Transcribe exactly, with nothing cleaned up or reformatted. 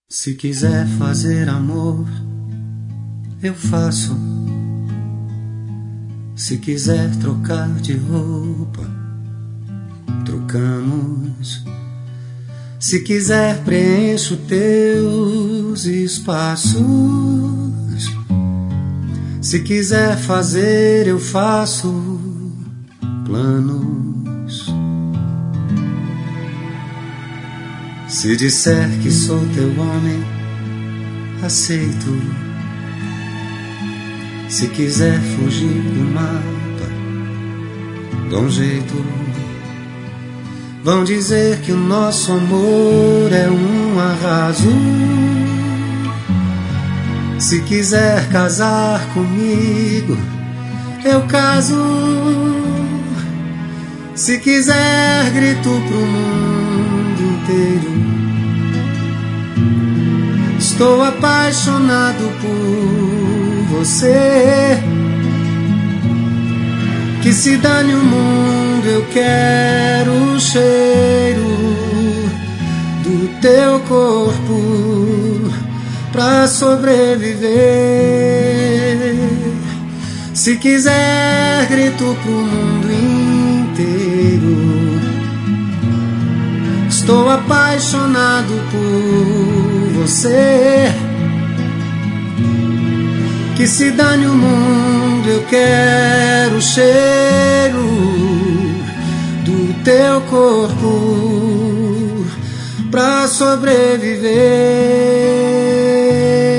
Se quiser fazer amor, eu faço. Se quiser trocar de roupa, trocamos. Se quiser, preencho teus espaços. Se quiser fazer, eu faço planos. Se disser que sou teu homem, aceito. Se quiser fugir do mapa, dou um jeito. Vão dizer que o nosso amor é um arraso. Se quiser casar comigo, eu caso. Se quiser, grito pro mundo inteiro. Estou apaixonado por você. Que se dane o mundo, eu quero o cheiro do teu corpo pra sobreviver. Se quiser, grito pro mundo inteiro. Estou apaixonado por você. Que se dane o mundo, eu quero o cheiro do teu corpo pra sobreviver.